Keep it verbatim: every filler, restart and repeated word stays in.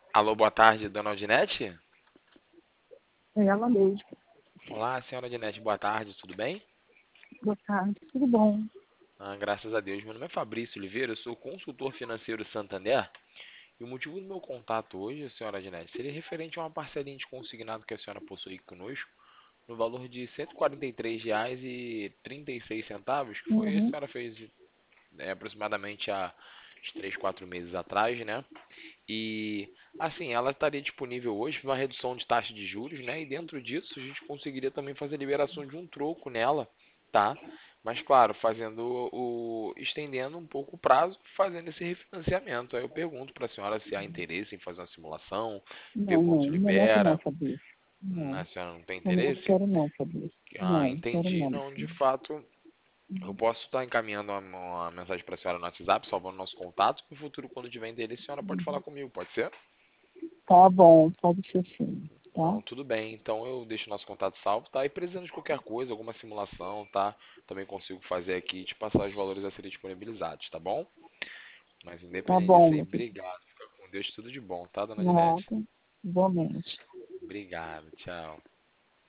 Alô, boa tarde, dona Odinete? É ela mesmo. Olá, senhora Odinete, boa tarde, tudo bem? Boa tarde, tudo bom? Ah, graças a Deus. Meu nome é Fabrício Oliveira, eu sou consultor financeiro Santander. E o motivo do meu contato hoje, senhora Odinete, seria referente a uma parcelinha de consignado que a senhora possui conosco, no valor de cento e quarenta e três reais e trinta e seis centavos, que foi a Uhum. senhora fez é, aproximadamente há uns três, quatro meses atrás, né? E assim, ela estaria disponível hoje para uma redução de taxa de juros, né? E dentro disso a gente conseguiria também fazer a liberação de um troco nela, tá? Mas claro, fazendo o estendendo um pouco o prazo, fazendo esse refinanciamento. Aí eu pergunto para a senhora se há interesse em fazer uma simulação, ver Não, não, quanto no momento não, libera. Fabrício. Hum, Não, A senhora não tem no momento interesse? quero não, Fabrício. Ah, Não, quero entendi. não, meu Não, de filho. fato, eu posso estar encaminhando uma, uma mensagem para a senhora no WhatsApp, salvando nosso contato. No futuro, quando tiver interesse, a senhora pode falar comigo, pode ser? Tá bom, pode ser sim, tá? Não, tudo bem. Então eu deixo nosso contato salvo, tá? E precisando de qualquer coisa, alguma simulação, tá? Também consigo fazer aqui e te passar os valores a serem disponibilizados, tá bom? Mas Tá independente bom, disso aí, meu filho. obrigado. Fica com Deus, tudo de bom, tá, dona Ginete? Nada, igualmente. Obrigado, tchau.